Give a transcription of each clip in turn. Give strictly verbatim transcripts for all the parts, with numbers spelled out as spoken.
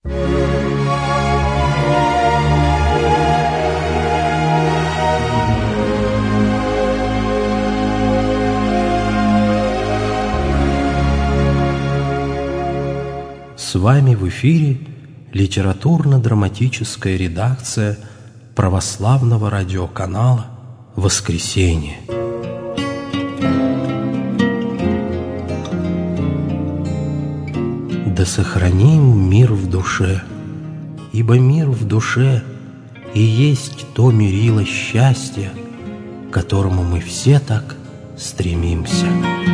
С вами в эфире литературно-драматическая редакция православного радиоканала «Воскресенье». Да сохраним мир в душе, ибо мир в душе и есть то мерило счастья, к которому мы все так стремимся.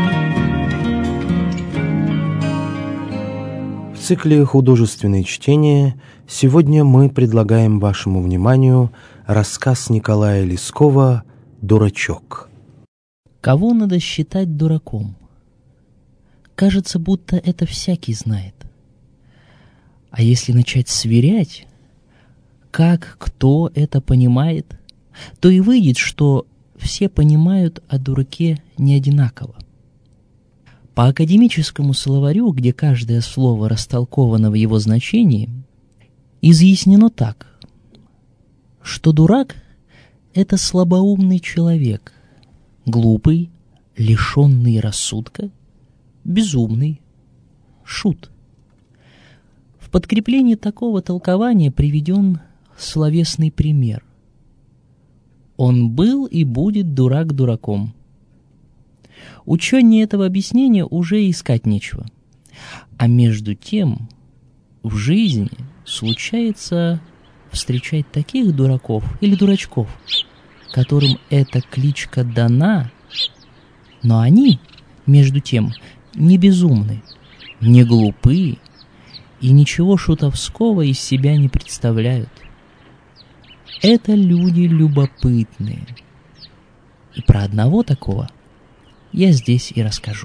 В цикле «Художественные чтения» сегодня мы предлагаем вашему вниманию рассказ Николая Лескова «Дурачок». Кого надо считать дураком? Кажется, будто это всякий знает. А если начать сверять, как кто это понимает, то и выйдет, что все понимают о дураке не одинаково. По академическому словарю, где каждое слово растолковано в его значении, изъяснено так, что дурак — это слабоумный человек, глупый, лишенный рассудка, безумный, шут. В подкреплении такого толкования приведен словесный пример. Он был и будет дурак дураком. Ученее этого объяснения уже искать нечего. А между тем в жизни случается встречать таких дураков или дурачков, которым эта кличка дана, но они, между тем, не безумны, не глупы и ничего шутовского из себя не представляют. Это люди любопытные. И про одного такого я здесь и расскажу.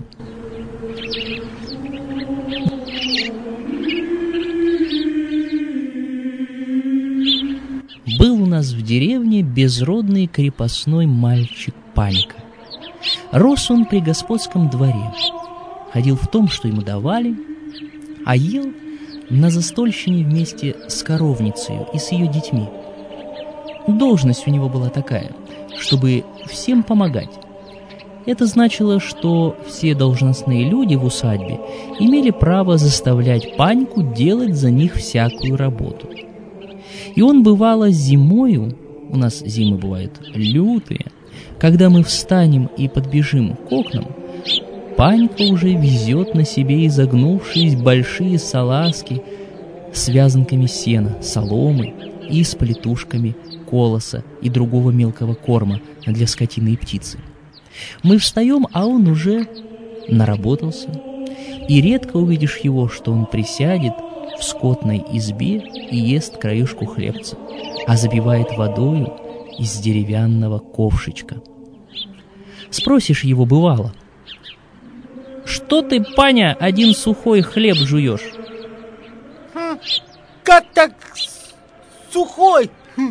Был у нас в деревне безродный крепостной мальчик Панька. Рос он при господском дворе, ходил в том, что ему давали, а ел на застольщине вместе с коровницей и с ее детьми. Должность у него была такая, чтобы всем помогать. Это значило, что все должностные люди в усадьбе имели право заставлять Паньку делать за них всякую работу. И он, бывало, зимою, у нас зимы бывают лютые, когда мы встанем и подбежим к окнам, Панька уже везет на себе изогнувшись большие салазки с вязанками сена, соломы и с плетушками колоса и другого мелкого корма для скотины и птицы. Мы встаем, а он уже наработался, и редко увидишь его, что он присядет в скотной избе и ест краюшку хлебца, а запивает водою из деревянного ковшичка. Спросишь его, бывало: «Что ты, Паня, один сухой хлеб жуешь?» Хм, «Как так сухой? Хм,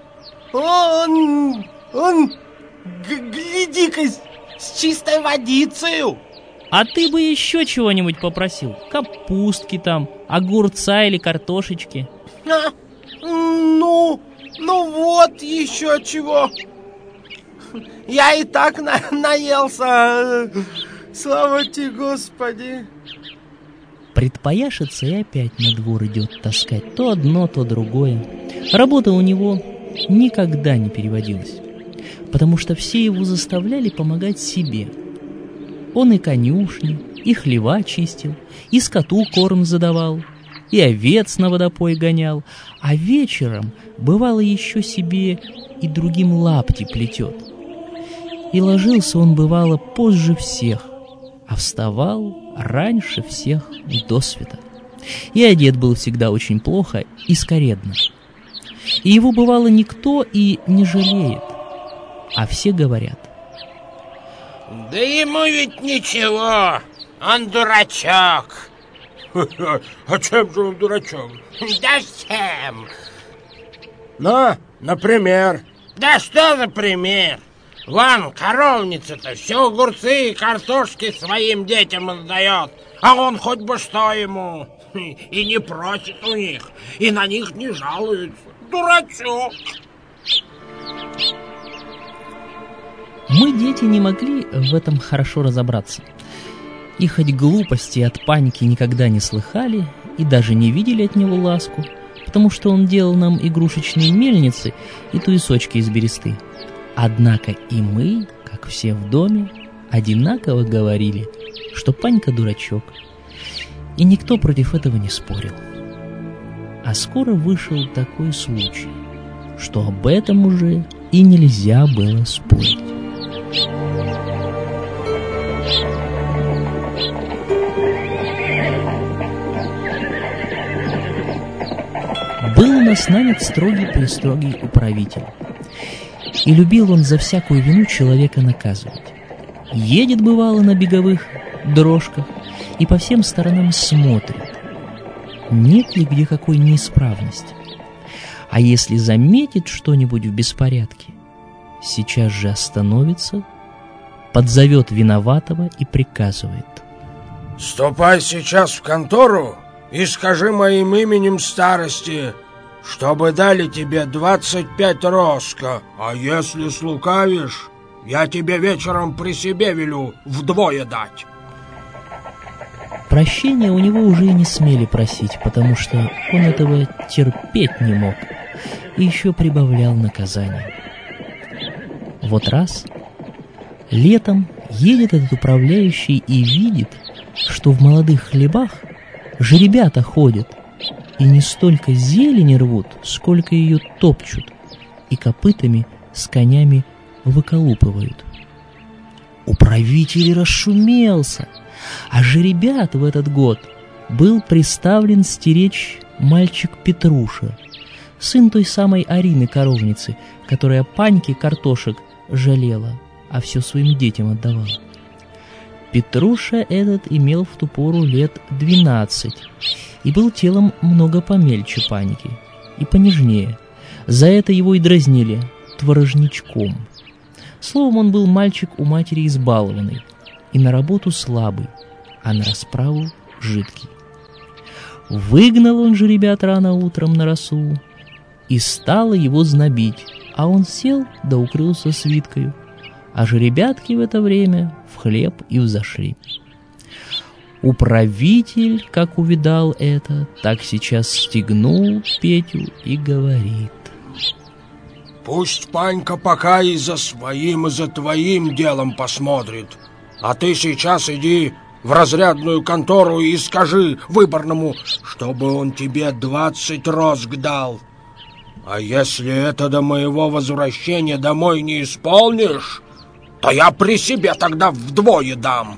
он, он, гляди-ка, с чистой водицею!» «А ты бы еще чего-нибудь попросил? Капустки там, огурца или картошечки?» а, «Ну, ну вот еще чего! Я и так на наелся, слава тебе, Господи!» Предпояшется и опять на двор идет таскать то одно, то другое. Работа у него никогда не переводилась, потому что все его заставляли помогать себе. Он и конюшни, и хлева чистил, и скоту корм задавал, и овец на водопой гонял, а вечером, бывало, еще себе и другим лапти плетет. И ложился он, бывало, позже всех, а вставал раньше всех досвета. И одет был всегда очень плохо и скоредно. И его, бывало, никто и не жалеет, а все говорят: «Да ему ведь ничего, он дурачок». А чем же он дурачок? Да всем. Ну, например? Да что, например? Вон, коровница-то все огурцы и картошки своим детям отдает, а он хоть бы что ему. и не просит у них, и на них не жалуется. Дурачок. Мы, дети, не могли в этом хорошо разобраться. И хоть глупости от паньки никогда не слыхали и даже не видели от него ласку, потому что он делал нам игрушечные мельницы и туесочки из бересты. Однако и мы, как все в доме, одинаково говорили, что панька дурачок, и никто против этого не спорил. А скоро вышел такой случай, что об этом уже и нельзя было спорить. Был у нас нанят строгий-престрогий управитель, и любил он за всякую вину человека наказывать. Едет, бывало, на беговых дрожках и по всем сторонам смотрит, нет ли где какой неисправности. А если заметит что-нибудь в беспорядке, сейчас же остановится, подзовет виноватого и приказывает: «Ступай сейчас в контору и скажи моим именем старости, чтобы дали тебе двадцать пять роско, а если слукавишь, я тебе вечером при себе велю вдвое дать». Прощения у него уже и не смели просить, потому что он этого терпеть не мог и еще прибавлял наказание. Вот раз летом едет этот управляющий и видит, что в молодых хлебах жеребята ходят и не столько зелени рвут, сколько ее топчут и копытами с конями выколупывают. Управитель расшумелся, а жеребят в этот год был приставлен стеречь мальчик Петруша, сын той самой Арины коровницы, которая паньке картошек жалела, а все своим детям отдавала. Петруша этот имел в ту пору лет двенадцать и был телом много помельче паньки и понежнее. За это его и дразнили творожничком. Словом, он был мальчик у матери избалованный и на работу слабый, а на расправу жидкий. Выгнал он же ребят рано утром на росу, и стало его знобить, а он сел да укрылся свиткою, а жеребятки в это время в хлеб и взошли. Управитель, как увидал это, так сейчас стегнул Петю и говорит: «Пусть панька пока и за своим, и за твоим делом посмотрит, а ты сейчас иди в разрядную контору и скажи выборному, чтобы он тебе двадцать роск дал. А если это до моего возвращения домой не исполнишь, то я при себе тогда вдвое дам».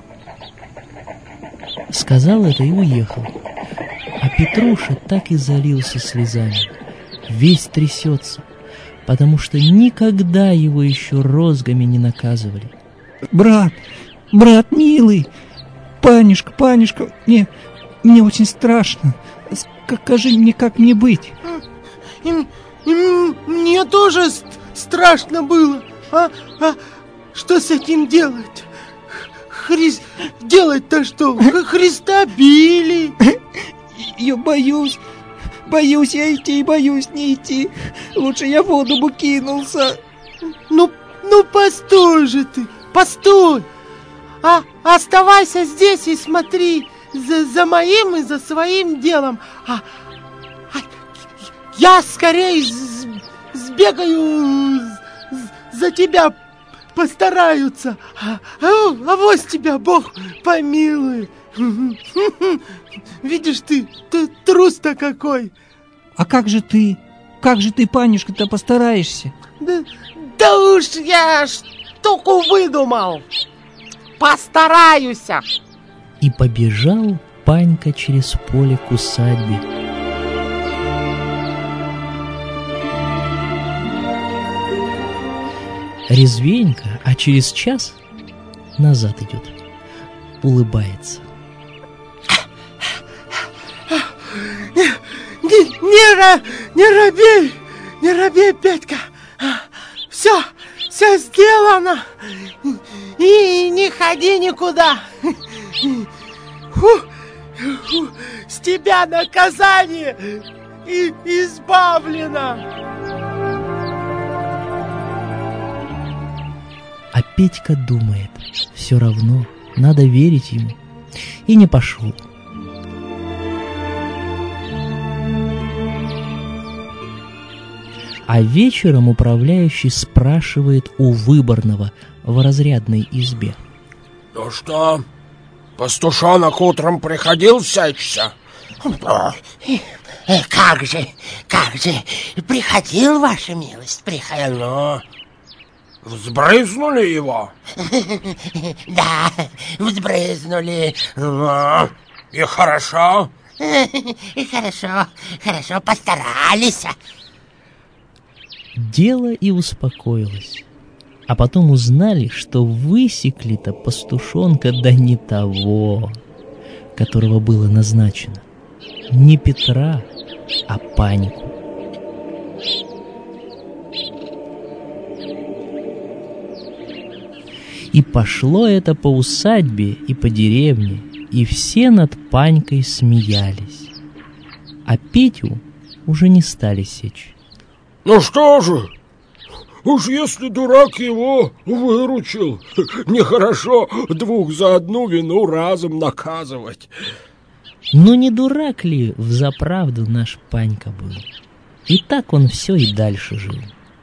Сказал это и уехал. А Петруша так и залился слезами, весь трясется, потому что никогда его еще розгами не наказывали. «Брат, брат милый, панюшка, панюшка, мне, мне очень страшно. Скажи мне, как мне быть?» И, и мне тоже страшно было. А, а что с этим делать? Христ... Делать-то что? Христа били. Я боюсь, боюсь я идти, боюсь не идти. Лучше я в воду бы кинулся. Ну, ну постой же ты, постой. А оставайся здесь и смотри за, за моим и за своим делом. А, а я скорее с, сбегаю с, за тебя, постараются. А, а, авось тебя Бог помилует. Видишь ты, ты трус-то какой. А как же ты, как же ты, панюшка-то, постараешься? Да, да уж я штуку выдумал. Постараюсь. И побежал панька через поле к усадьбе. Резвенько, а через час назад идет, улыбается. Не, не, не робей, не робей, Петька. Все, все сделано. И не ходи никуда. Фу, фу, тебя наказание и избавлено. А Петька думает, все равно надо верить ему, и не пошел. А вечером управляющий спрашивает у выборного в разрядной избе: Ну что, пастушонок утром приходил сечься? Как же, как же, приходил, ваша милость, приходил. Ну, взбрызнули его? Да, взбрызнули. Ну, и хорошо? Хорошо, хорошо, постарались. Дело и успокоилось. А потом узнали, что высекли-то пастушонка да не того, которого было назначено. Не Петра, а Паньку. И пошло это по усадьбе и по деревне, и все над Панькой смеялись. А Петю уже не стали сечь. Ну что же, уж если дурак его выручил, нехорошо двух за одну вину разом наказывать. Ну не дурак ли взаправду наш Панька был? И так он все и дальше жил.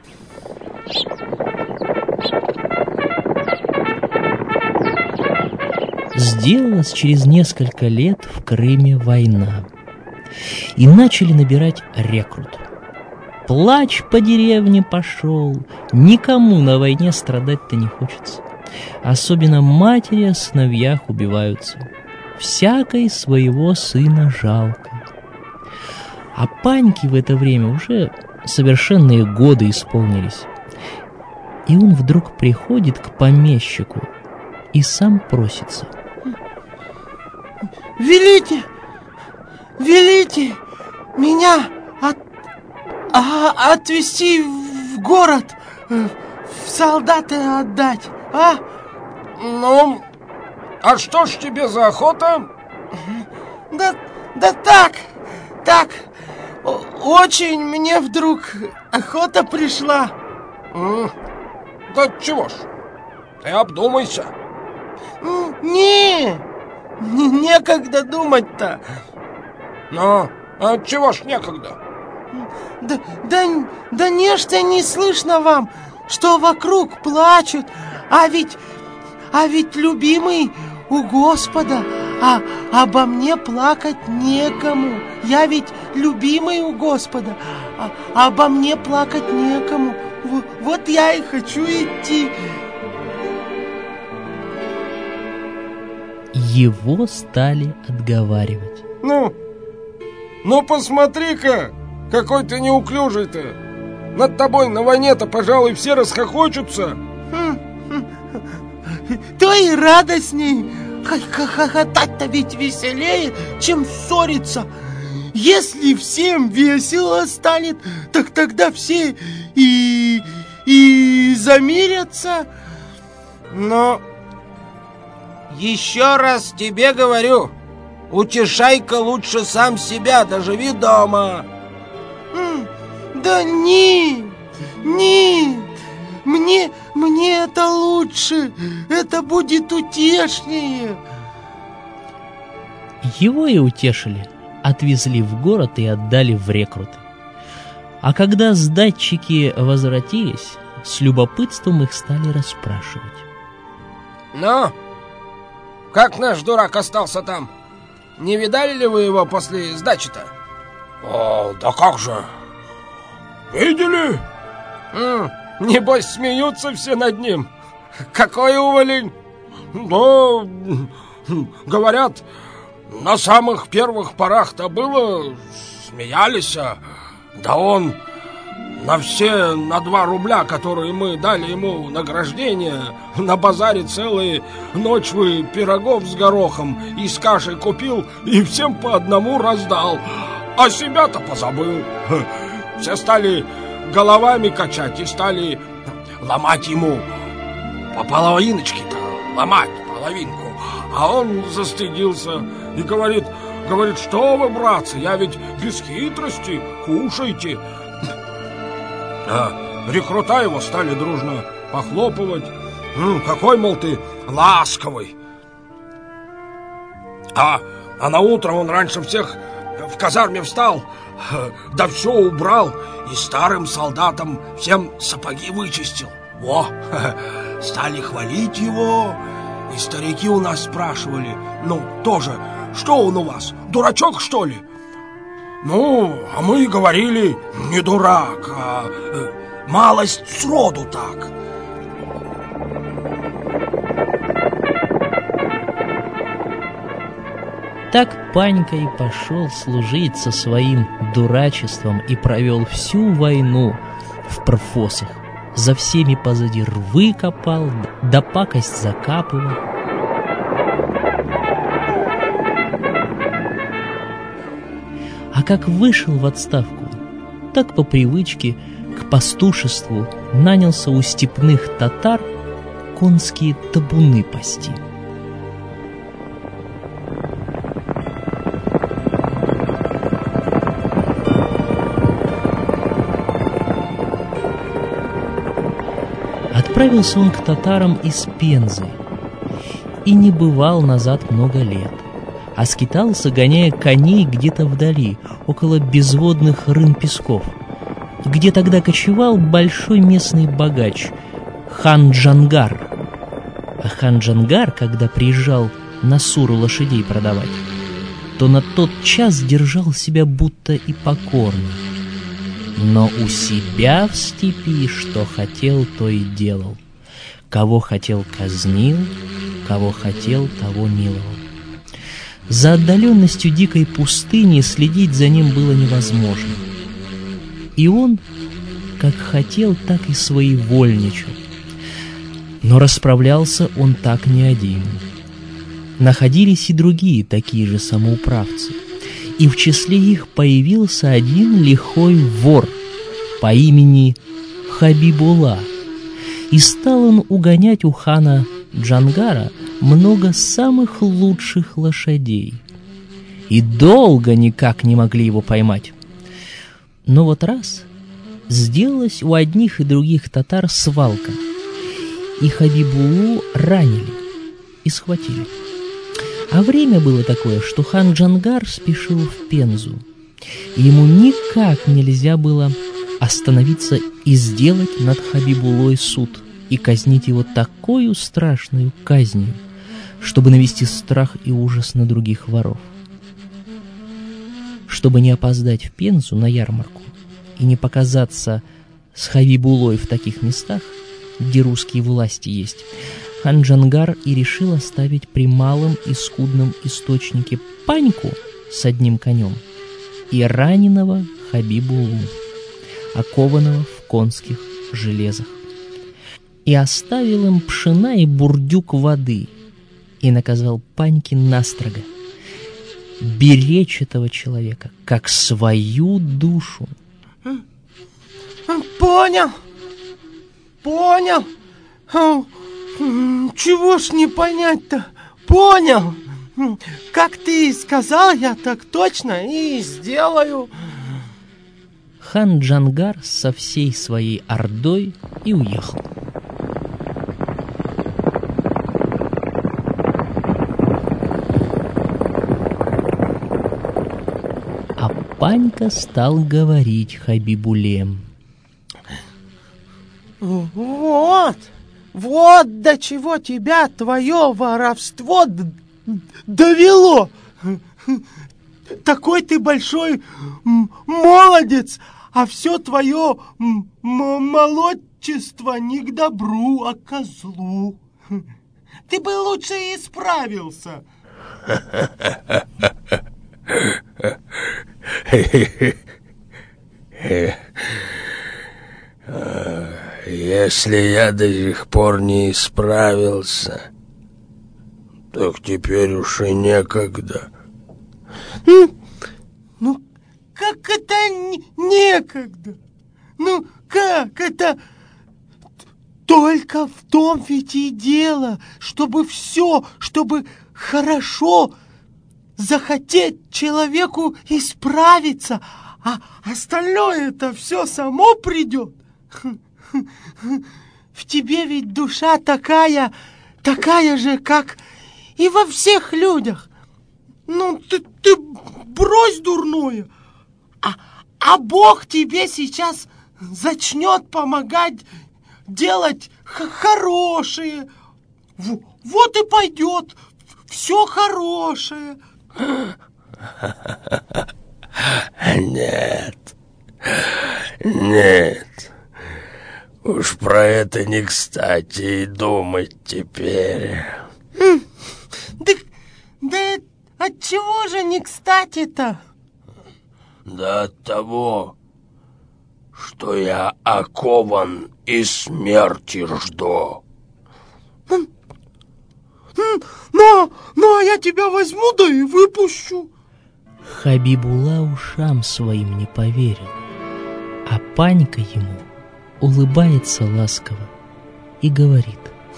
Сделалась через несколько лет в Крыме война, и начали набирать рекрут. Плач по деревне пошел, никому на войне страдать-то не хочется. Особенно матери о сыновьях убиваются. Всякой своего сына жалко. А Паньке в это время уже совершенные годы исполнились. И он вдруг приходит к помещику и сам просится: Велите, велите меня от, а, отвезти в город, в солдаты отдать, а? Ну, а что ж тебе за охота? Да, да так, так, очень мне вдруг охота пришла. М, Да чего ж, ты обдумайся. Не, не некогда думать-то. Ну, а чего ж некогда? Да, да, да нечто не слышно вам, что вокруг плачут, а ведь, а ведь любимый у Господа, а обо мне плакать некому. Я ведь любимый у Господа, а обо мне плакать некому. Вот, вот я и хочу идти. Его стали отговаривать. Ну, ну посмотри-ка, какой ты неуклюжий-то. Над тобой на войне-то, пожалуй, все расхохочутся. То и радостней. Хохотать-то ведь веселее, чем ссориться. Если всем весело станет, так тогда все и, и замирятся. Но еще раз тебе говорю, утешай-ка лучше сам себя, доживи дома. Да нет, нет, мне, мне это лучше, это будет утешнее. Его и утешили, отвезли в город и отдали в рекруты. А когда сдатчики возвратились, с любопытством их стали расспрашивать. Ну, как наш дурак остался там? Не видали ли вы его после сдачи-то? О, да как же! Видели? М, небось, смеются все над ним. Какой уволень! Ну, говорят, на самых первых порах-то было, смеялись, да он на все, на два рубля, которые мы дали ему награждение, на базаре целые ночвы пирогов с горохом и с кашей купил и всем по одному раздал, а себя-то позабыл. Все стали головами качать и стали ломать ему по половиночке-то, ломать половинку. А он застыдился и говорит: говорит: что вы, братцы, я ведь без хитрости, кушайте. А рекрута его стали дружно похлопывать. Ну, какой, мол, ты ласковый. А, а на утро он раньше всех в казарме встал, да все убрал, и старым солдатам всем сапоги вычистил. Во, стали хвалить его, и старики у нас спрашивали: ну, тоже, что он у вас, дурачок, что ли? Ну, а мы говорили: не дурак, а э, малость сроду так. Так Панька и пошел служить со своим дурачеством и провел всю войну в профосах. За всеми позади рвы копал, да пакость закапывал. А как вышел в отставку, так по привычке к пастушеству нанялся у степных татар конские табуны пасти. Отправился он к татарам из Пензы и не бывал назад много лет, а скитался, гоняя коней где-то вдали, около безводных рын песков, где тогда кочевал большой местный богач хан Джангар. А хан Джангар, когда приезжал на Суру лошадей продавать, то на тот час держал себя будто и покорно. Но у себя в степи что хотел, то и делал. Кого хотел, казнил, кого хотел, того миловал. За отдаленностью дикой пустыни следить за ним было невозможно. И он, как хотел, так и своевольничал. Но расправлялся он так не один. Находились и другие такие же самоуправцы. И в числе их появился один лихой вор по имени Хабибула. И стал он угонять у хана Джангара много самых лучших лошадей. И долго никак не могли его поймать. Но вот раз сделалась у одних и других татар свалка, и Хабибулу ранили и схватили. А время было такое, что хан Джангар спешил в Пензу, и ему никак нельзя было остановиться и сделать над Хабибулой суд и казнить его такою страшную казнью, чтобы навести страх и ужас на других воров. Чтобы не опоздать в Пензу на ярмарку и не показаться с Хабибулой в таких местах, где русские власти есть, хан Джангар и решил оставить при малом и скудном источнике Паньку с одним конем и раненого Хабибулу, окованного в конских железах. И оставил им пшена и бурдюк воды, и наказал Паньке настрого беречь этого человека, как свою душу. Понял, понял. Чего ж не понять-то? Понял. Как ты и сказал, я так точно и сделаю. Хан Джангар со всей своей ордой и уехал. А Панька стал говорить Хабибуле: Вот, вот до чего тебя твое воровство довело. Такой ты большой молодец, а все твое молодчество не к добру, а к козлу. Ты бы лучше исправился. Если я до сих пор не исправился, так теперь уж и некогда. Ну, как это некогда? Ну, как это? Только в том ведь и дело, чтобы все, чтобы хорошо захотеть человеку исправиться, а остальное это все само придет. В тебе ведь душа такая, такая же, как и во всех людях. Ну, ты, ты брось дурное, а, а Бог тебе сейчас начнет помогать делать хорошее. Вот и пойдет все хорошее. Нет, нет, уж про это не кстати и думать теперь. Да, да от чего же не кстати-то? Да от того, что я окован и смерти жду. Но, но я тебя возьму, да и выпущу. Хабибулла ушам своим не поверил, а Панька ему улыбается ласково и говорит: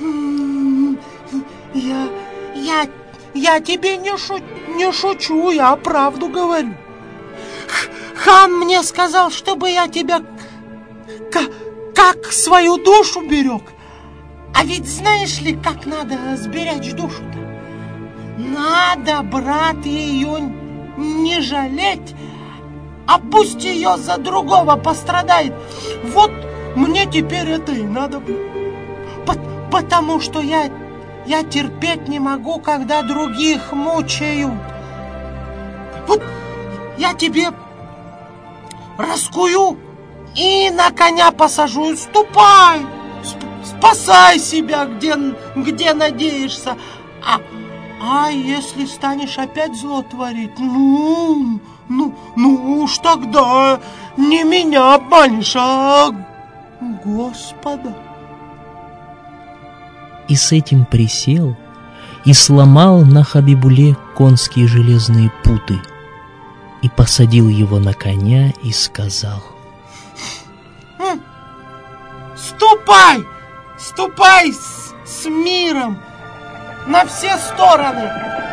Я, я, я тебе не, шу, не шучу, я правду говорю. Хан мне сказал, чтобы я тебя как, как свою душу берег. А ведь знаешь ли, как надо сберечь душу-то? Надо, брат, ее не жалеть, а пусть ее за другого пострадает. Вот мне теперь это и надо. Потому что я, я терпеть не могу, когда других мучают. Вот я тебе раскую и на коня посажу. Ступай, спасай себя, где, где надеешься. А, а если станешь опять зло творить, ну, ну, ну уж тогда не меня обманешь, а Господа. И с этим присел и сломал на Хабибуле конские железные путы и посадил его на коня и сказал: Ступай, ступай с, с миром на все стороны.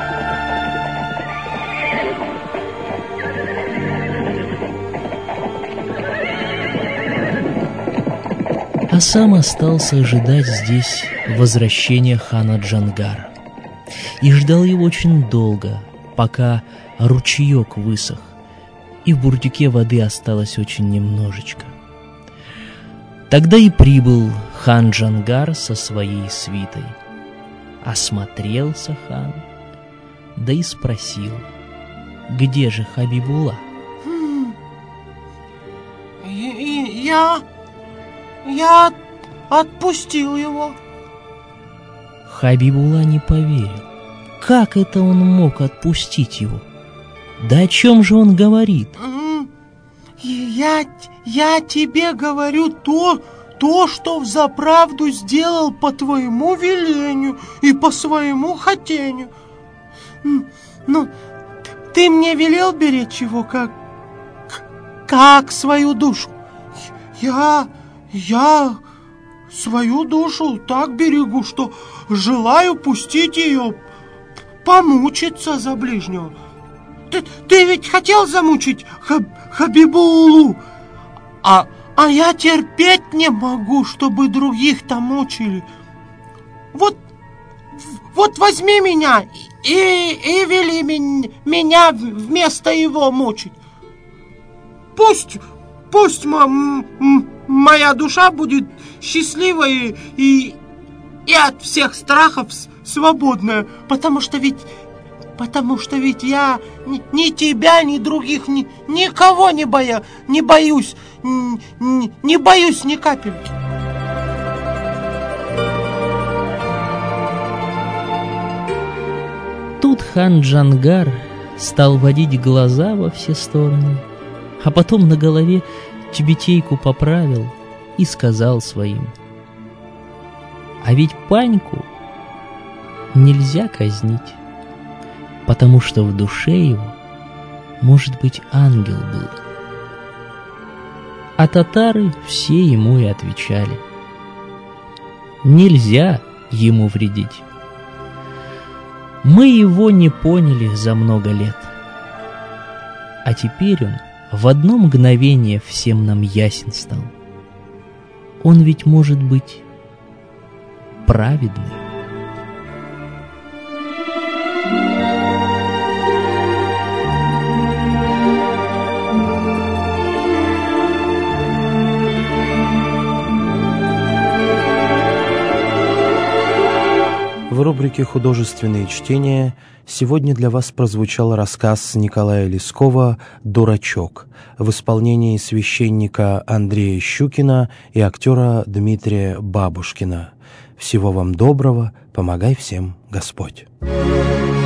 А сам остался ожидать здесь возвращения хана Джангара. И ждал его очень долго, пока ручеек высох, и в бурдюке воды осталось очень немножечко. Тогда и прибыл хан Джангар со своей свитой. Осмотрелся хан, да и спросил: где же Хабибулла? Я... я отпустил его. Хабибулла не поверил. Как это он мог отпустить его? Да о чем же он говорит? Я, я тебе говорю то, то, что взаправду сделал по твоему велению и по своему хотению. Ну, ты мне велел беречь его как, как свою душу. Я, я свою душу так берегу, что желаю пустить ее помучиться за ближнего. Ты, ты ведь хотел замучить Хаб, Хабибуллу, а, а я терпеть не могу, чтобы других-то мучили. Вот, вот возьми меня и, и вели меня вместо его мучить. Пусть, пусть м- м- моя душа будет счастливой и, и от всех страхов свободная, потому что ведь... Потому что ведь я ни, ни тебя, ни других, ни, никого не, боя, не боюсь, ни, не боюсь ни капельки. Тут хан Джангар стал водить глаза во все стороны, а потом на голове тюбетейку поправил и сказал своим: а ведь Паньку нельзя казнить, потому что в душе его, может быть, ангел был. А татары все ему и отвечали: нельзя ему вредить. Мы его не поняли за много лет. А теперь он в одно мгновение всем нам ясен стал. Он ведь может быть праведный. В рубрике «Художественные чтения» сегодня для вас прозвучал рассказ Николая Лескова «Дурачок» в исполнении священника Андрея Щукина и актера Дмитрия Бабушкина. Всего вам доброго, помогай всем Господь!